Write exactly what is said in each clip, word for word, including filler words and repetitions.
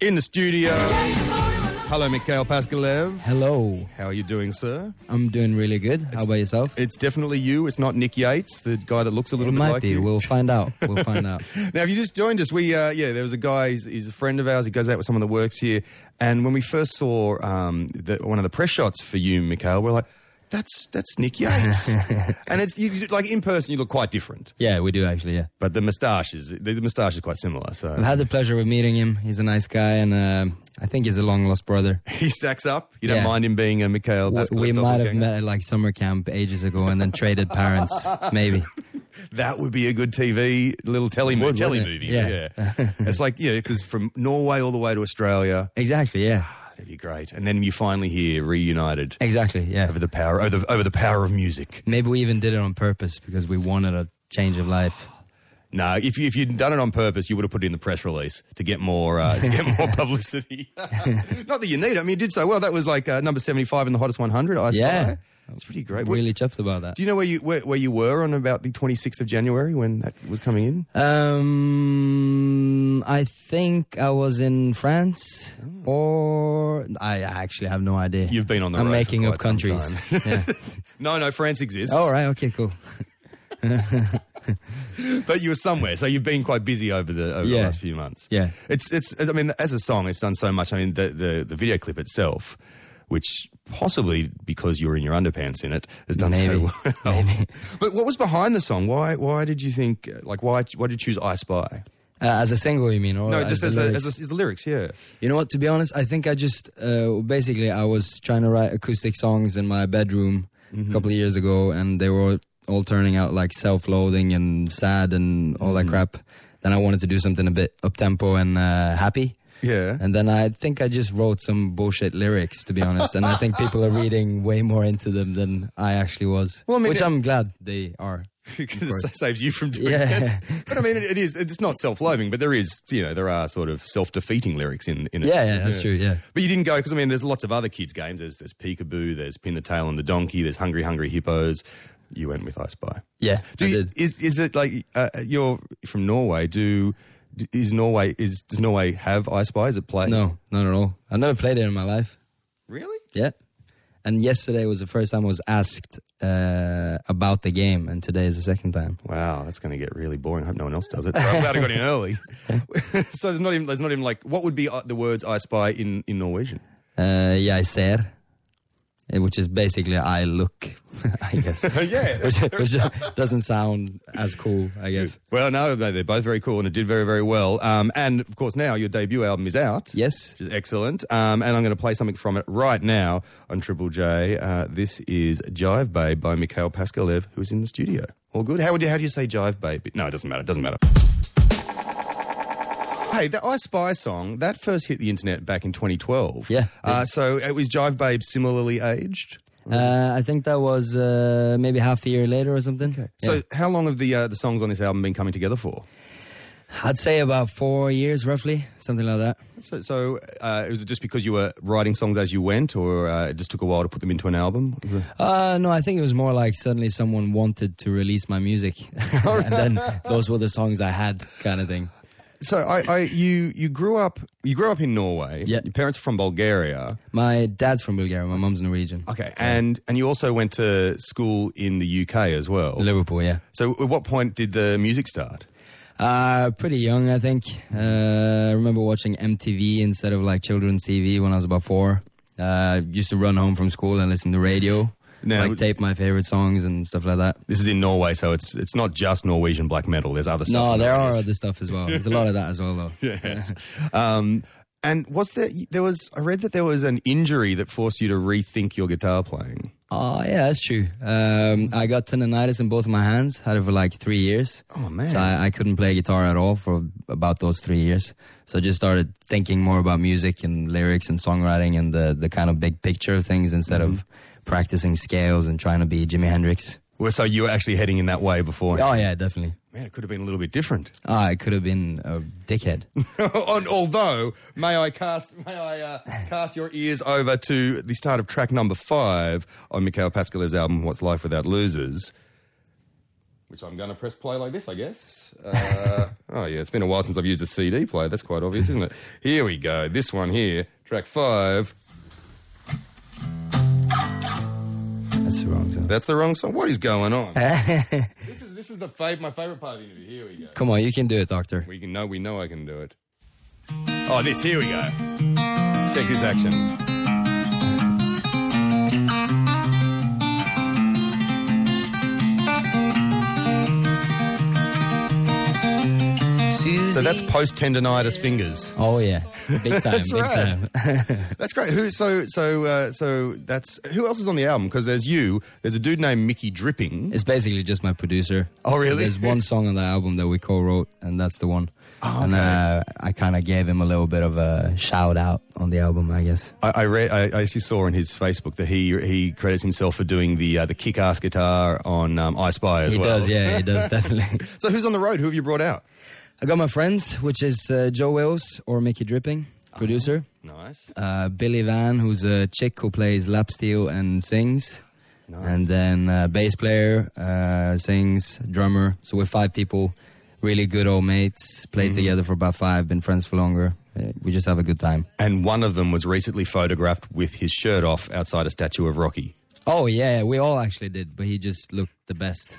in the studio. Hello, Mikhail Paskalev. Hello. How are you doing, sir? I'm doing really good. How It's- about yourself? It's definitely you. It's not Nick Yates, the guy that looks a It little bit might like be. you. We'll find out. We'll find out. Now, if you just joined us, we uh, yeah, there was a guy. He's, he's a friend of ours. He goes out with someone that works here. And when we first saw um, the, one of the press shots for you, Mikhail, we're like, that's that's Nick Yates. And it's you, like in person, you look quite different. Yeah, we do actually, yeah. But the moustache is the, the moustache is quite similar. So I've had the pleasure of meeting him. He's a nice guy, and uh, I think he's a long-lost brother. he stacks up. You don't Yeah. mind him being a Mikhail W- Paskalev we might have doppelganger? met at like summer camp ages ago and then traded parents, maybe. That would be a good T V little telly, Would, telly wouldn't movie. it? Yeah. Yeah. It's like, yeah, because from Norway all the way to Australia, Exactly, yeah. that'd be great. And then you finally hear reunited Exactly, yeah. over the power over the, over the power of music. Maybe we even did it on purpose because we wanted a change of life. No, if you, if you'd done it on purpose, you would have put it in the press release to get more uh, to get more publicity. Not that you need it. I mean, you did so well. That was like uh, number seventy-five in the hottest one hundred. I Yeah. Spy. That's pretty great. What- Really chuffed about that. do you know where you where, where you were on about the twenty-sixth of January when that was coming in? Um, I think I was in France, or I actually have no idea. You've been on the I'm road for making up quite some countries. time. Yeah. No, no, France exists. All right. Okay. Cool. But you were somewhere, so you've been quite busy over the over the Yeah. last few months. Yeah. It's it's. I mean, as a song, it's done so much. I mean, the the, the video clip itself, which possibly because you were in your underpants in it, has done Maybe. so well. Maybe. But what was behind the song? Why why did you think like why why did you choose I Spy? Uh, as a single, you mean? Or No, as just the as the, lyrics? as, the, as the lyrics. Yeah. You know what? To be honest, I think I just uh, basically I was trying to write acoustic songs in my bedroom Mm-hmm. a couple of years ago, and they were all turning out like self-loathing and sad and all Mm-hmm. that crap. Then I wanted to do something a bit up-tempo and uh, happy. Yeah. And then I think I just wrote some bullshit lyrics, to be honest. And I think people are reading way more into them than I actually was. Well, I mean, which it- I'm glad they are. Because Of course. it saves you from doing Yeah. it. But I mean, it, it is. It's not self-loathing, but there is. You know, there are sort of self-defeating lyrics in in it. Yeah, yeah, that's true, yeah. But you didn't go because I mean, there's lots of other kids' games. There's there's Peekaboo. There's Pin the Tail on the Donkey. There's Hungry Hungry Hippos. You went with I Spy. Yeah, Do I you, did. is is it like uh, you're from Norway? Do is Norway is does Norway have I Spy? Is it play? No, not at all. I've never played it in my life. Really? Yeah. And yesterday was the first time I was asked uh, about the game, and today is the second time. Wow, that's going to get really boring. I hope no one else does it. So I'm glad I got in early. So there's not even there's not even like what would be uh, the words I Spy in in Norwegian? Uh, jeg ser, eh, which is basically I look, I guess. Yeah. which, which doesn't sound as cool, I guess. Well, no, they- they're both very cool and it did very, very well. Um, and of course, now your debut album is out. Yes. Which is excellent. Um, and I'm going to play something from it right now on Triple J. Uh, this is Jive Babe by Mikhail Paskalev, who's in the studio. All good? How would you, how do you say Jive Babe? No, it doesn't matter. It doesn't matter. Hey, the I Spy song, that first hit the internet back in twenty twelve. Yeah. Uh, so it was Jive Babe similarly aged? Uh, I think that was uh, maybe half a year later or something. Okay. So Yeah. how long have the uh, the songs on this album been coming together for? I'd say about four years, roughly, something like that. So, so uh, was it just because you were writing songs as you went, or uh, it just took a while to put them into an album? Uh, no, I think it was more like suddenly someone wanted to release my music, and then those were the songs I had, kind of thing. So, I, I, you, you grew up, you grew up in Norway. Yeah. Your parents are from Bulgaria. My dad's from Bulgaria, my mum's Norwegian. Okay, and and you also went to school in the U K as well. Liverpool, yeah. So, at what point did the music start? Uh, pretty young, I think. Uh, I remember watching M T V instead of like children's T V when I was about four. Uh, used to run home from school and listen to radio, Now- like tape my favorite songs and stuff like that. This is in Norway, so it's it's not just Norwegian black metal. There's other stuff. No, in there are Norway. other stuff as well. There's a lot of that as well, though. Yes. um, and was there? There was. I read that there was an injury that forced you to rethink your guitar playing. Oh, yeah, that's true. Um, I got tendonitis in both of my hands. Had it for like three years. Oh man! So I, I couldn't play guitar at all for about those three years. So I just started thinking more about music and lyrics and songwriting and the, the kind of big picture of things instead Mm-hmm. of practicing scales and trying to be Jimi Hendrix. Well, so you were actually heading in that way before. Oh, yeah, definitely. Man, it could have been a little bit different. Ah, I could have been a dickhead. On, although, may I cast may I uh, cast your ears over to the start of track number five on Mikhail Paskalev's album "What's Life Without Losers." which I'm going to press play like this, I guess. Uh, oh, yeah, it's been a while since I've used a C D player. That's quite obvious, isn't it? Here we go. This one here, track five. That's the wrong song. That's the wrong song. What is going on? this is this is the fav- my favourite part of the interview. Here we go. Come on, you can do it, Doctor. We can know. We know I can do it. Oh, this. Here we go. Check this action. So that's post-tendonitis fingers. Oh yeah, big time, That's big right. time. That's great. Who? So so uh, so that's who else is on the album? Because there's you. There's a dude named Mickey Dripping. It's basically just my producer. Oh, really? So there's one song on the album that we co-wrote, and that's the one. Oh, And okay. uh, I kind of gave him a little bit of a shout out on the album, I guess. I, I read. I, I actually saw on his Facebook that he he credits himself for doing the uh, the kick-ass guitar on um, I Spy as He well. does, yeah, he does definitely. So who's on the road? Who have you brought out? I got my friends, which is uh, Joe Wills or Mickey Dripping, producer. Nice. Uh, Billy Van, who's a chick who plays lap steel and sings. Nice. And then uh, bass player, uh, sings, drummer. So we're five people, really good old mates, played Mm-hmm. together for about five, been friends for longer. Uh, we just have a good time. And one of them was recently photographed with his shirt off outside a statue of Rocky. Oh, yeah, we all actually did, but he just looked the best.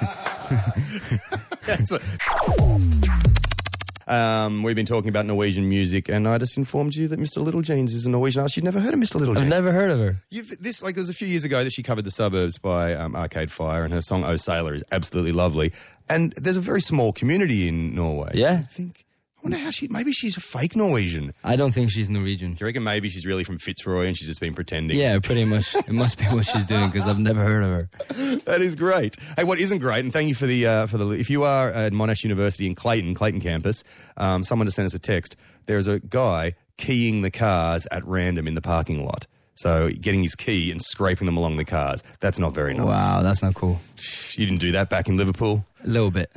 Um, we've been talking about Norwegian music, and I just informed you that Mister Little Jeans is a Norwegian artist. You've never heard of Mister Little I've Jeans? never heard of her. You've, this like it was a few years ago that she covered The Suburbs by um, Arcade Fire, and her song "Oh Sailor" is absolutely lovely. And there's a very small community in Norway. Yeah. I think. I wonder how she. Maybe she's a fake Norwegian. Do I don't think she's Norwegian. you reckon maybe she's really from Fitzroy and she's just been pretending? Yeah, pretty much. It must be what she's doing because I've never heard of her. That is great. Hey, what isn't great, and thank you for the uh, for the. If you are at Monash University in Clayton, Clayton campus, um, someone to send us a text. There's a guy keying the cars at random in the parking lot. So getting his key and scraping them along the cars. That's not very nice. Wow, that's not cool. You didn't do that back in Liverpool? A little bit.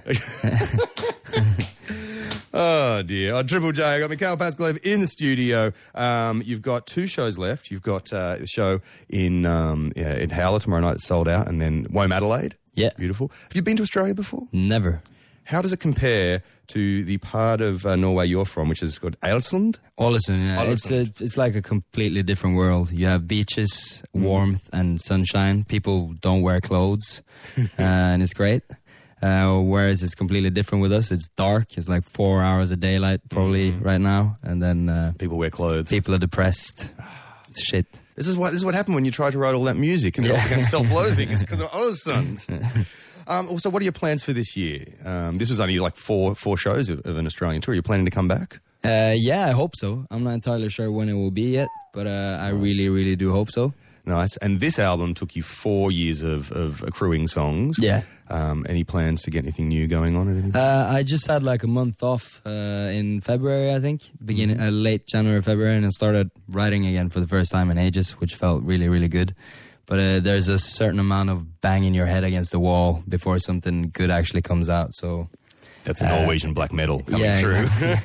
Oh, dear. On Triple J, I got Mikhail Paskalev in the studio. Um, you've got two shows left. You've got uh, a show in um, yeah, in Howler tomorrow night that's sold out, and then Wome Adelaide. Yeah. Beautiful. Have you been to Australia before? Never. How does it compare to the part of uh, Norway you're from, which is called Ålesund? Ålesund, yeah. It's, a, Ålesund. it's like a completely different world. You have beaches, warmth, and sunshine. People don't wear clothes, uh, and it's great. Uh, whereas it's completely different with us. It's dark. It's like four hours of daylight probably right now. And then uh, People wear clothes. people are depressed. It's shit. This is what this is what happened when you tried to write all that music and it all became self-loathing. It's because of Ålesund. Um, also, what are your plans for this year? Um, this was only like four four shows of, of an Australian tour. Are you planning to come back? Uh, yeah, I hope so. I'm not entirely sure when it will be yet, but uh, I really, really do hope so. Nice. And this album took you four years of, of accruing songs. Yeah. Um, any plans to get anything new going on? At any Uh, I just had like a month off uh, in February, I think, beginning uh, late January, February, and I started writing again for the first time in ages, which felt really, really good. But uh, there's a certain amount of banging your head against the wall before something good actually comes out. So That's the Norwegian black metal coming yeah, through.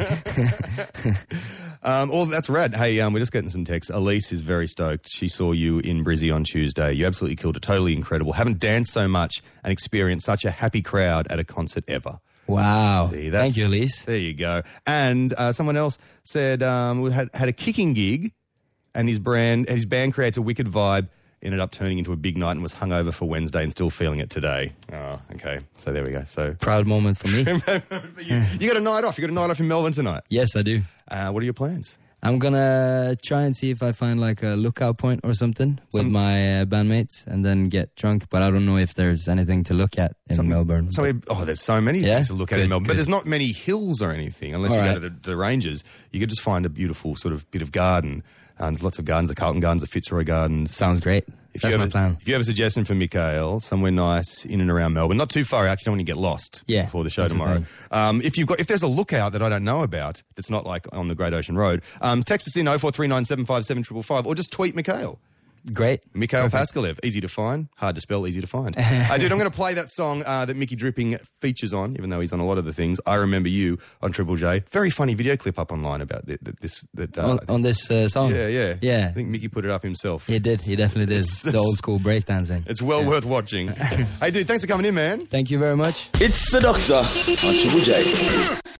exactly. Um, oh, that's rad. Hey, um, we're just getting some texts. Elise is very stoked. She saw you in Brizzy on Tuesday. You absolutely killed it. Totally incredible. Haven't danced so much and experienced such a happy crowd at a concert ever. Wow. See, that's- Thank you, Elise. There you go. And uh, someone else said um, we had, had a kicking gig, and his brand, his band creates a wicked vibe. Ended up turning into a big night and was hungover for Wednesday and still feeling it today. Oh, okay. So there we go. So Proud moment for me. you, you got a night off. You got a night off in Melbourne tonight. Yes, I do. Uh, what are your plans? I'm gonna try and see if I find like a lookout point or something with Some- my uh, bandmates and then get drunk. But I don't know if there's anything to look at in Melbourne. So we, oh, there's so many Yeah? things to look at Good, in Melbourne, but good. there's not many hills or anything unless All you right. go to the, the ranges. You could just find a beautiful sort of bit of garden. Uh, there's lots of gardens, the Carlton Gardens, the Fitzroy Gardens. Sounds great. If That's you my have a, plan. If you have a suggestion for Mikhail, somewhere nice in and around Melbourne, not too far out, 'cause you don't want to get lost Yeah, before the show that's the tomorrow. thing. Um, if you've got, if there's a lookout that I don't know about, that's not like on the Great Ocean Road, um, text us in oh four three nine seven five seven five five or just tweet Mikhail. Great. Mikhail Paskalev, easy to find, hard to spell, easy to find. uh, dude, I'm going to play that song uh, that Mickey Dripping features on, even though he's on a lot of the things. I Remember You on Triple J. Very funny video clip up online about th- th- this. That, uh, on, on this uh, song? Yeah, yeah. Yeah. I think Mickey put it up himself. He did. He definitely did. It's, the old school breakdancing. It's well yeah. worth watching. Hey, dude, thanks for coming in, man. Thank you very much. It's the Doctor on Triple J.